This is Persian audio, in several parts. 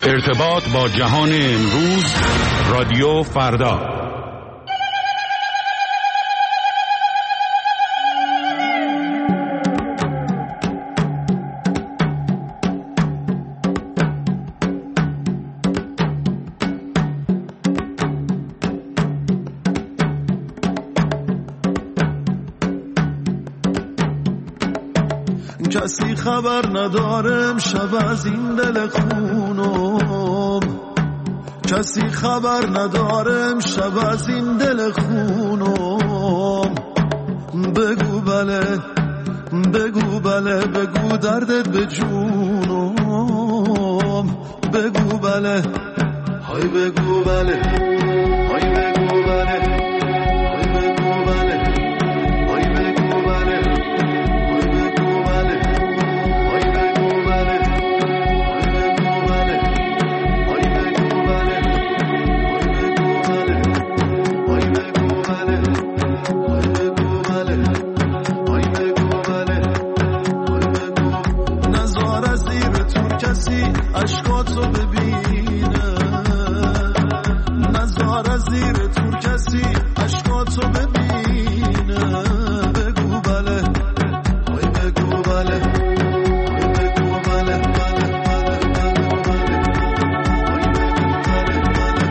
ارتباط با جهان امروز، رادیو فردا. کسی خبر ندارم شب از این دل خونم، کسی خبر ندارم شب از این دل خونم. بگو بله بگو بله بگو دردت به جونم. بگو بله های بگو بله های بگو بله های بگو بله های بگو بله اشکاتو ببینه، نظر از زیر تور کسی اشکاتو ببینه. بگو بله های بگو بله های بگو بله بله بله بله بله های بگو بله بله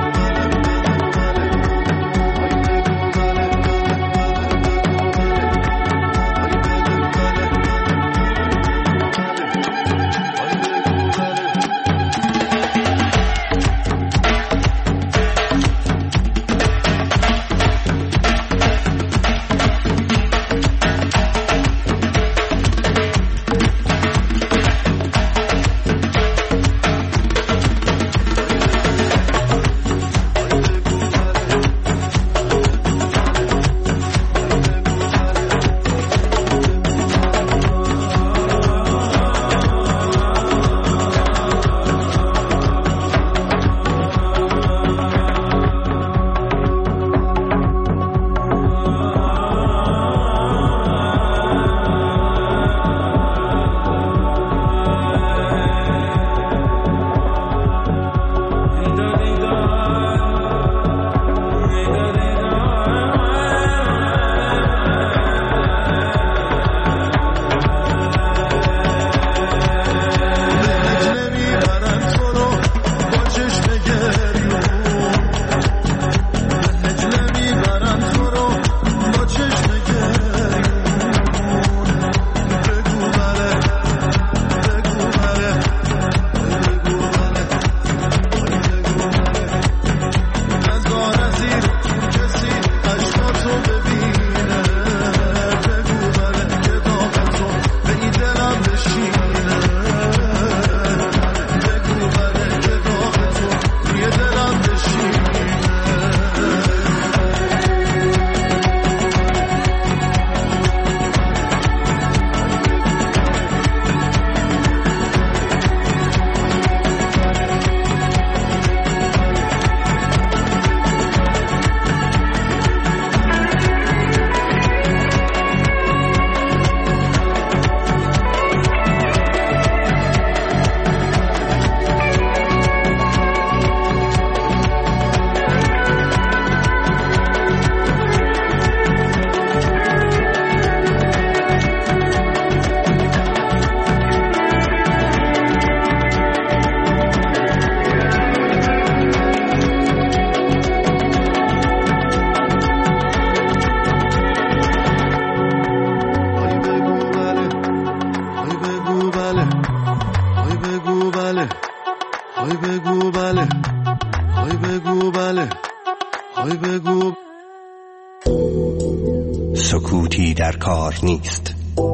سکوتی در کار نیست.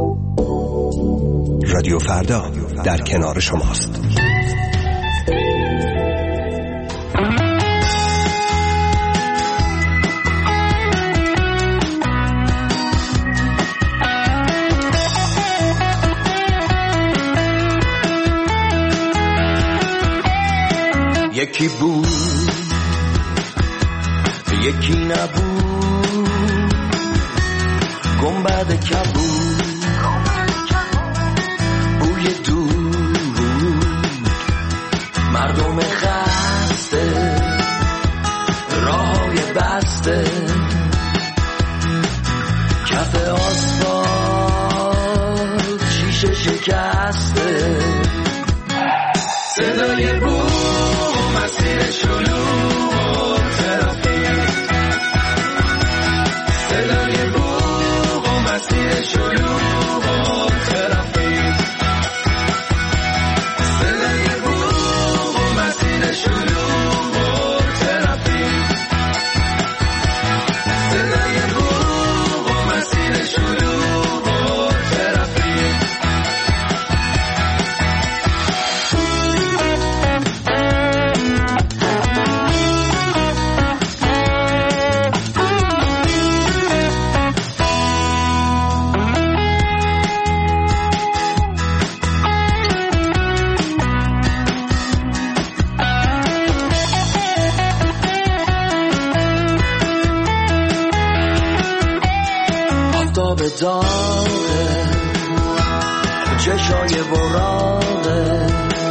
رادیو فردا در کنار شماست. یکی بود یکی نبود، گنبد کبود بوی دود، مردم بسته صدای بوم مسیر شلوغ ترافیک صدای بوم مسیر شلوغ ترافیک صدای بوم مسیر شلوغ ترافیک صدای بوم مسیر شلوغ ترافیک داغه چشای براغه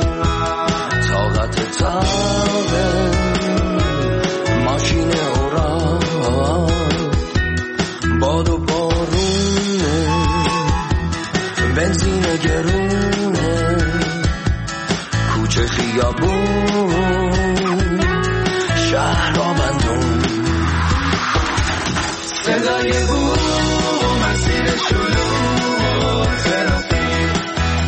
طاقت تاغه ماشین اوراق باد و بارونه بنزین گرونه کوچه خیابون شهر را بندون صدای بود مسیر شلوغ ترافیک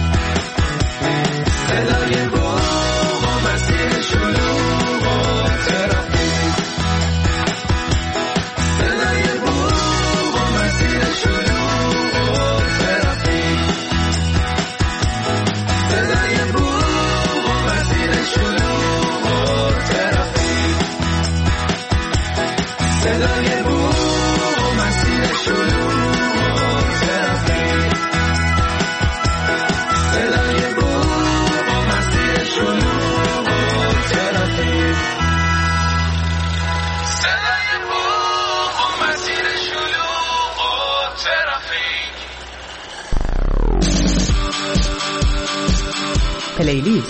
صدای بوم مسیر شلوغ ترافیک صدای بوم مسیر شلوغ ترافیک صدای بوم مسیر شلوغ ترافیک صدای بوم مسیر شلوغ پلیلیست.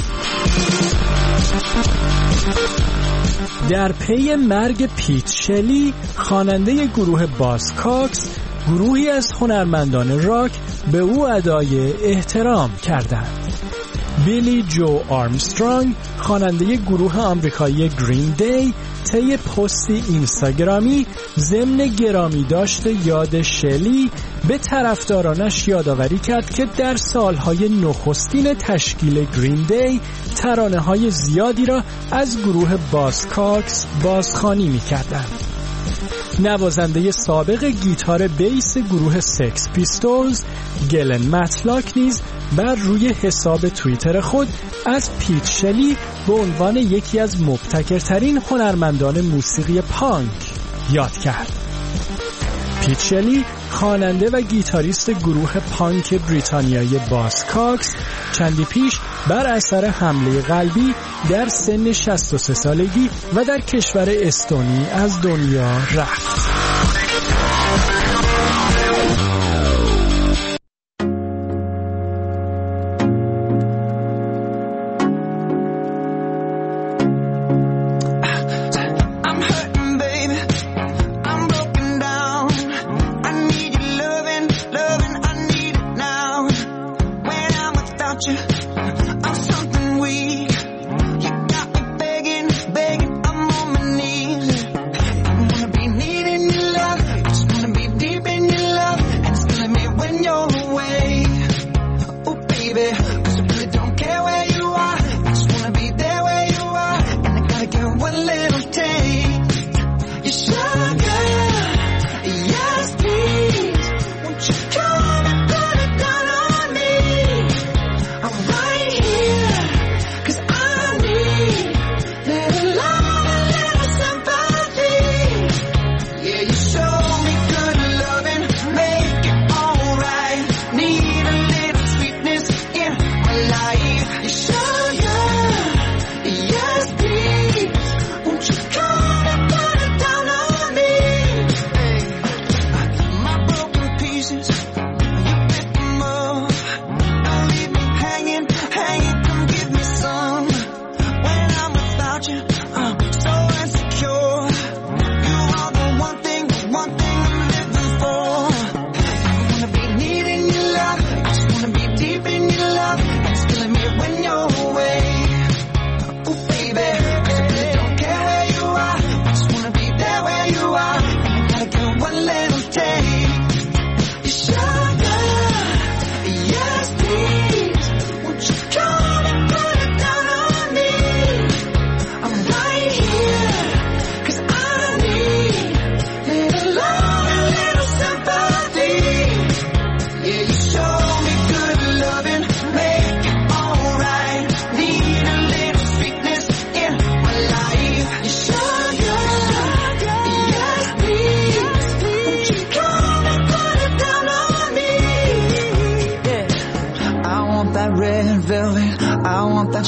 در پی مرگ پیت شلی خواننده گروه بازکاکس گروهی از هنرمندان راک به او ادای احترام کردند. بیلی جو آرمسترانگ خواننده گروه آمریکایی گرین دی طی پستی اینستاگرامی ضمن گرامی داشت یاد شلی به طرفدارانش یادآوری کرد که در سالهای نخستین تشکیل گرین دی ترانه‌های زیادی را از گروه بازکاکس بازخوانی می‌کردند. نوازنده سابق گیتار بیس گروه سکس پیستولز گلن متلاک نیز بر روی حساب توییتر خود از پیت شلی به عنوان یکی از مبتکرترین هنرمندان موسیقی پانک یاد کرد. پیت شلی خواننده و گیتاریست گروه پانک بریتانیایی بازکاکس چندی پیش بر اثر حمله قلبی در سن 63 سالگی و در کشور استونی از دنیا رفت.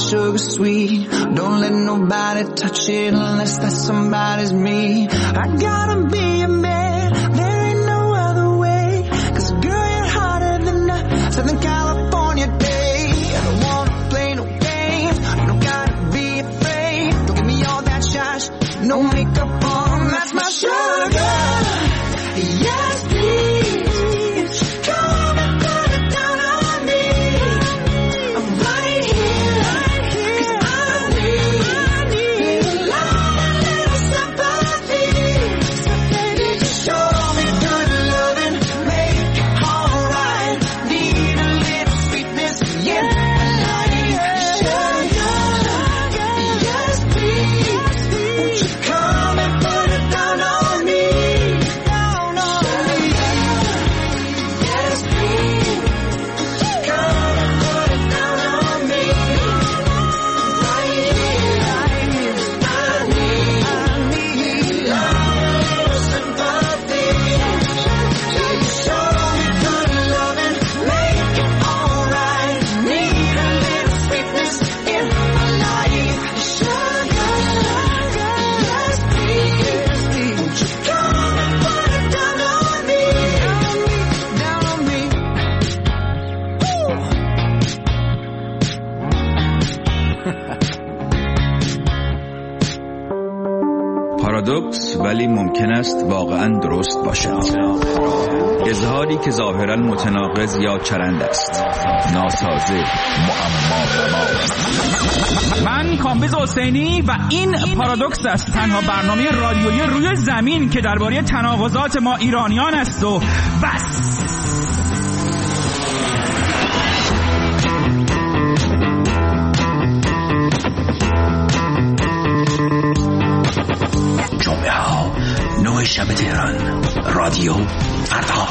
sugar sweet. Don't let nobody touch it unless that somebody's me. I gotta be a man, there ain't no other way. 'Cause girl, you're hotter than a Southern California day. I don't wanna play no games, you don't gotta be afraid. Don't give me all that shy, no makeup on, that's my sugar. Yes, please, come and put it down on me. I'm right here, 'cause I need a lot, a little sympathy. So baby, just show me good loving, make it alright. Need a little sweetness in my life. Sugar, yes please, won't you come and put it down on me? پارادوکس ولی ممکن است واقعا درست باشد. اظهاری که ظاهرا متناقض یا چرند است، ناسازه، معما. من کامبیز حسینی و این پارادوکس است، تنها برنامه رادیویی روی زمین که درباره تناقضات ما ایرانیان است و بس. جمعه ها 9 شب تهران، رادیو فردا.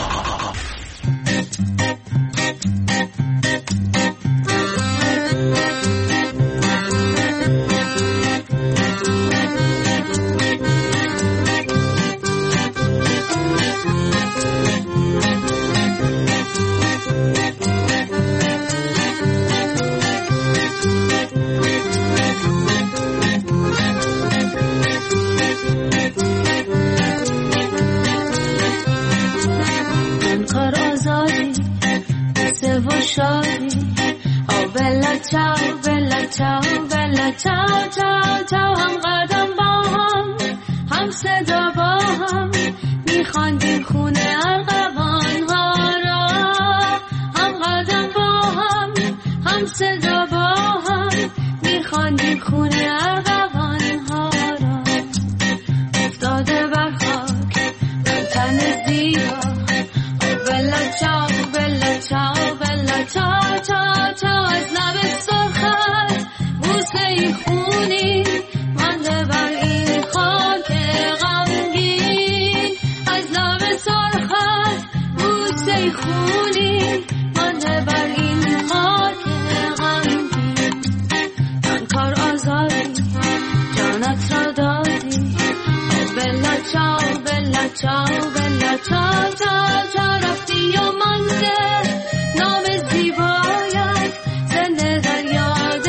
چاو هم قدم با هم، هم صدا با هم، میخواندیم خونه ارغوان ها را. هم قدم با هم، هم صدا با هم، میخواندیم خونه ارغوان ها را. افتاده بر خاک من تن زیبا، بلا چاو بلا چاو بلا چاو چاو چاو. از لب سرخت بوسه ای خونی مانده بر این خاک غمگین. از لب سرخت بوسه ای خونی مانده بر این خاک غمگین. من کار آزادی جانت را دادی، بلا چاو بلا چاو بلا چاو چاو چاو. رفتی و مانده نام زیبایت زنده در یاد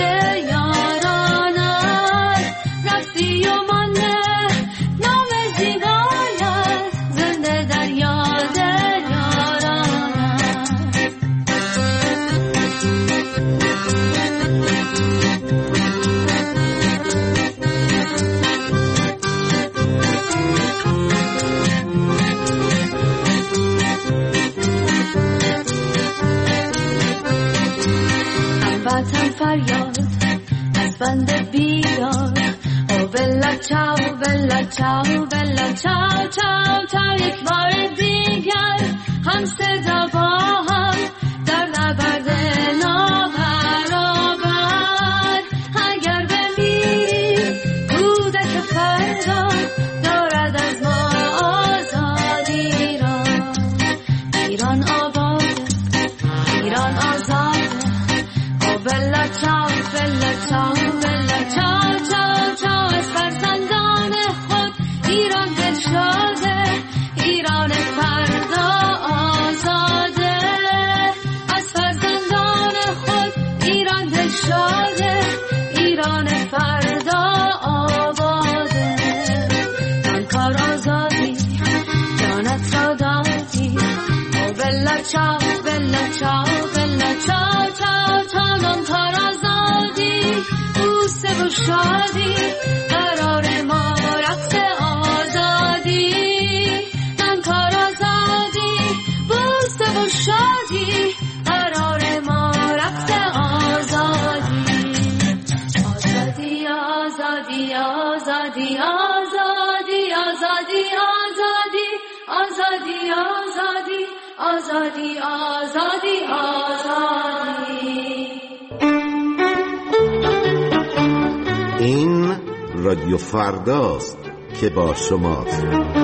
یارانت. رفتی و مانده نام زیبایت زنده در یاد یارانت. هموطن فریاد از بند بیدار، او بلا چاو بلا چاو بلا چاو چاو چاو. یک بار دیگر هم صدا با هم در نبرد نابرابر. اگر بمیریم کودک فردا دارد از ما آزادی را. ایران آباد، ایران آزاد، بلا چاو بلا چاو بلا چاو چاو چاو. از فرزندان خود ایران دل شاده، ایران فردا آزاد. فردا آباده. من کار آزادی جانت را دادی. او بلا چاو بلا چاو بلا چاو چاو چاو. من کار آزادی بوسه و شادی قرار ما رقص آزادی. من کار آزادی بوسه و شادی قرار ما رقص آزادی. آزادی آزادی آزادی آزادی آزادی آزادی آزادی آزادی آزادی آزادی. این رادیو فرداست که با شماست.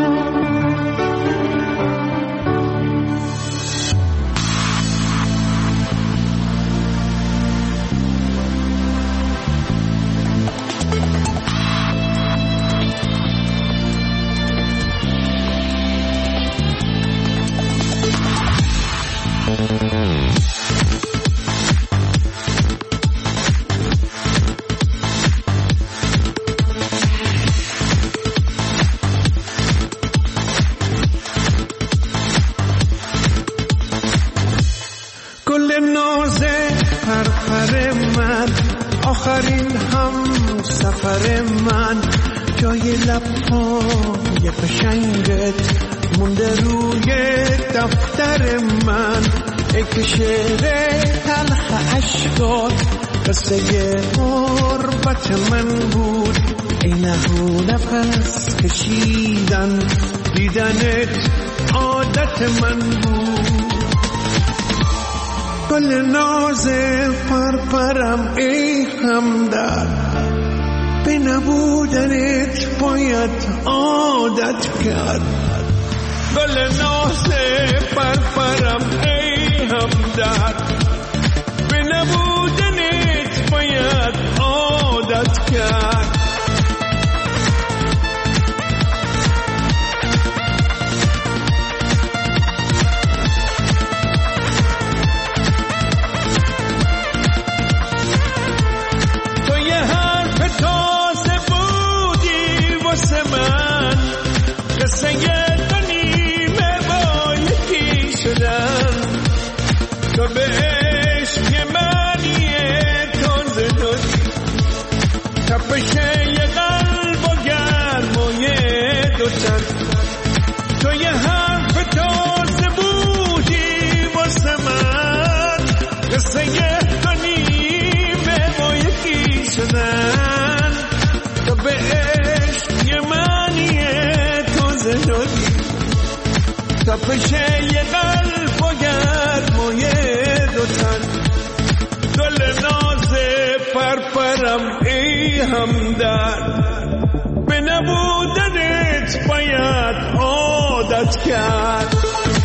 آخرین هم سفر من جای لب‌های قشنگت مونده روی دفتر من. ای که شعر تلخ عشقات قصه غربت من بود. ای لهو نفس کشیدن دیدنت عادت من بود. گل ناز پرپرم ای همدرد به نبودنت باید عادت کرد. گل ناز پرپرم ای همدرد به نبودنت باید عادت کرد. قصه دو نیمه با یکی شدن. تو به عشق معنی تازه دادی. تپش یه قلب و گرمای دو تن. تو یه حرف تازه بودی واسه من. قصه دو نیمه با یکی شدن. تو به عشق یه معنی دادی. تپش یه قلب و گرمای دو تن. گل ناز پرپرم ای همدرد به نبودنت باید عادت کرد.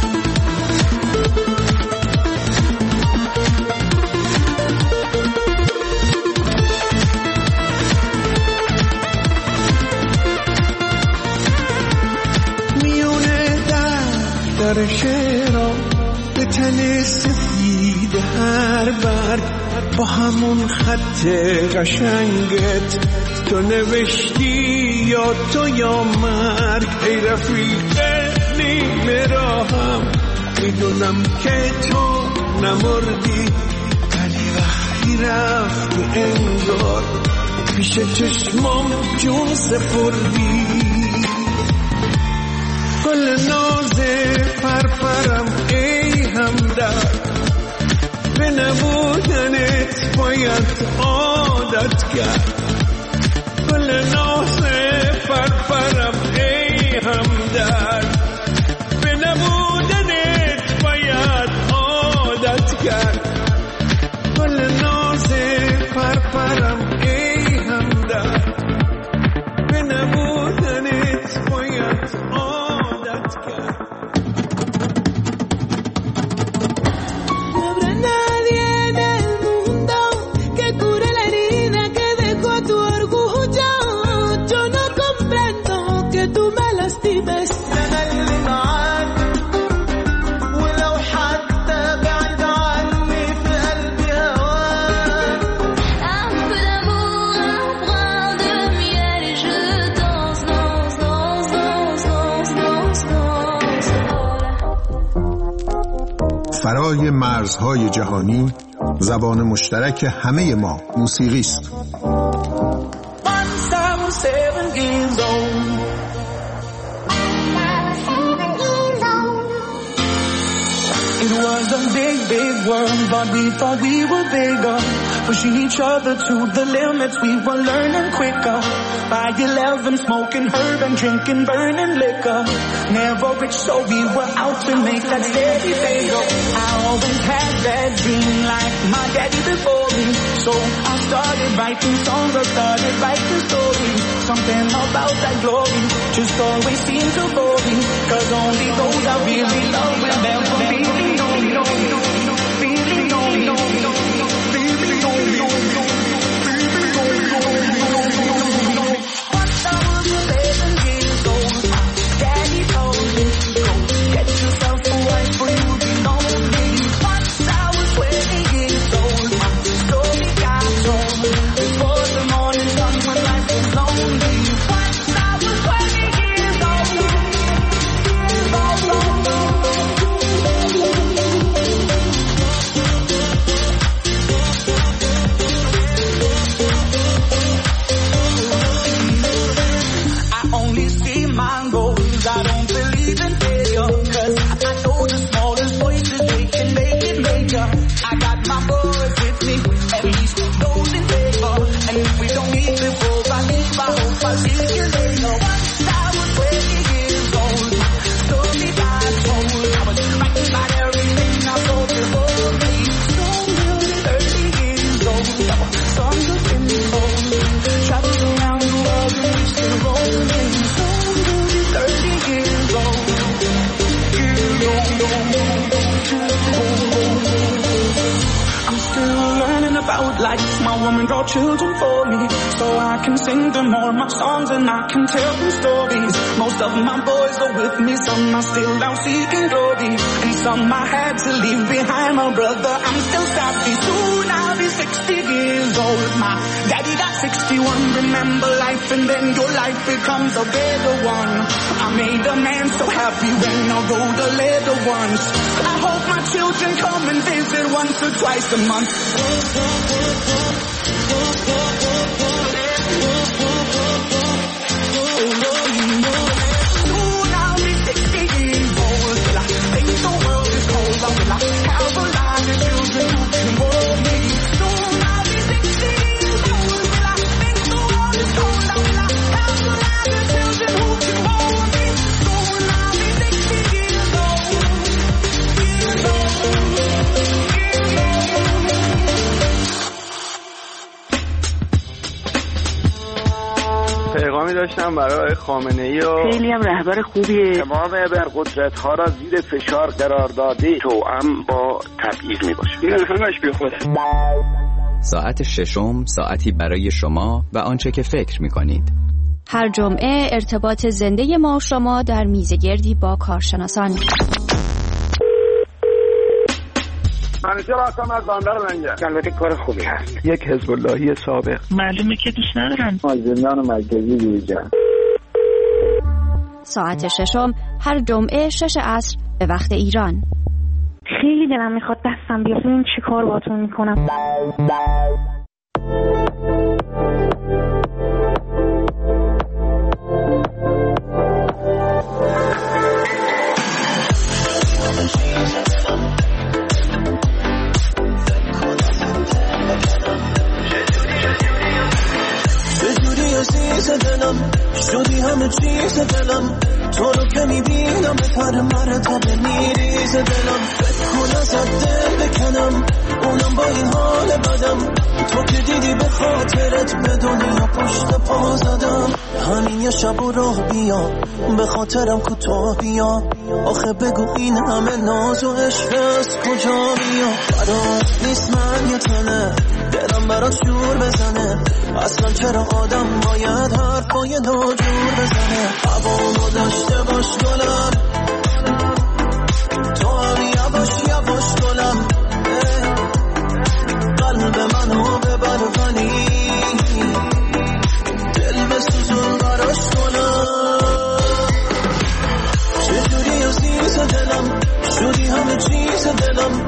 در شعرام به تن سفید هر برگ با همون خط قشنگت تو نوشتی یا تو یا مرگ. ای رفیق نیمه راهم میدونم که تو نمردی ولی وقتی رفتی انگار پیش چشمام جون سپردی. گل ناز پرپرم ای همدرد به نبودنت باید عادت کرد. گل ناز پرپرم ای همدرد به نبودنت باید عادت کرد. گل ناز پرپرم ای همدرد به نبودنت باید عادت کرد. No habrá nadie en el mundo que cure la herida que dejó فرای مرزهای جهانی زبان مشترک همه ما موسیقی است. It was a big, big world, but we thought we were bigger. Pushing each other to the limits, we were learning quicker. By 11, smoking herb and drinking burning liquor. Never rich, so we were out to make that steady paper. I always had that dream like my daddy before me. So I started writing songs, I started writing stories. Something about that glory just always seemed to bore me. Cause only those I really love will never be. My woman brought children for me, so I can sing them all my songs and I can tell them stories. Most of my boys are with me, some are still out seeking glory, and some I had to leave behind. My brother, I'm still happy. Soon I'll be 60 years old. My daddy got 61. Remember life and then your life becomes a better one. I made a man so happy when I wrote a letter once. I hope my children come and visit once or twice a month. Soon I'll be 60 years old. Will I think the world is cold? Or will I have a lot of children who can hold me? Soon I'll be 60 years old. Will I think the world is cold? Or will I have a lot of children who can hold me? Soon I'll be 60 years old. پیغامی داشتم برای خامنه‌ای و خیلی هم رهبر خوبیه. تمام ابرقدرت‌ها را زیر فشار قرار داده توأم با تبعیض میباشه. این همش بیخوده. ساعت ششم ساعتی برای شما و آنچه که فکر می‌کنید. هر جمعه ارتباط زنده ما و شما در میزگردی با کارشناسان. منیشه راستم از باندر منگه. البته کار خوبی هست. یک حزب اللهی سابق. معلومه که دوست ندارن. زندان مرکزی بیرجان. ساعت ششم هر جمعه 6 عصر به وقت ایران. خیلی دلم میخواد دستم بیاد. این چی کار باتون میکنم؟ عزیز دلم شدی همه چیز دلم تو رو که میبینم بهتر مرتبه میریز دلم فکر کن ازت دل بکنم اونم با این حال بدم تو که دیدی به خاطرت به دنیا پشت پا زدم همین یه شب و راه بیا به خاطرم کوتاه بیا آخه بگو این همه ناز و عشق از کجا بیا برات نیست من یه تنه دلم برات شور بزنه اصلا چرا آدم باید حرفای ناجور بزنه هوامو داشته باش گلم تو هم یواش گلم قلب منو ببر غنی دل بسوزون براش گلم چجوری عزیز دلم شدی همه چیز دلم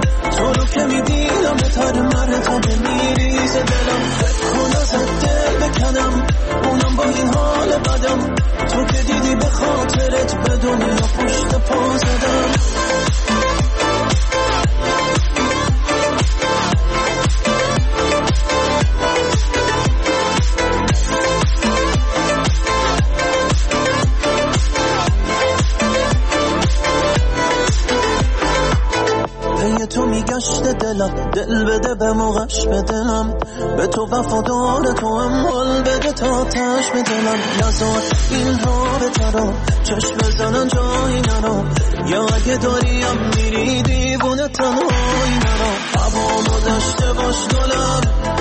دلم، دل بده به موقعش به دلم، به تو وفادار تو هم حال بده تا تش به دلم. نزار این ها به ترا چشم بزنن جایی نرا، یا اگه داریم میری دیوونه تنهایی نرا. هوامو داشته باش گلم،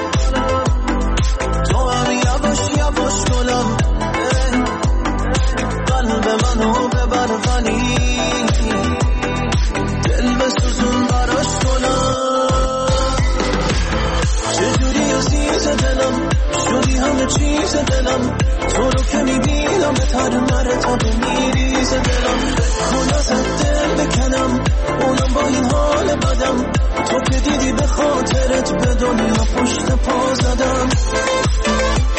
تو هم یواش گلم، قلب منو ببر ولی دل بسوزون براش گلم. چجوری عزیز دلم شدی همه چیز دلم، تو رو که میبینم به تر مرتبه میریز دلم. کن ازت دل بکنم اونم با این حال بدم، تو که دیدی به خاطرت به دنیا پشت پا زدم.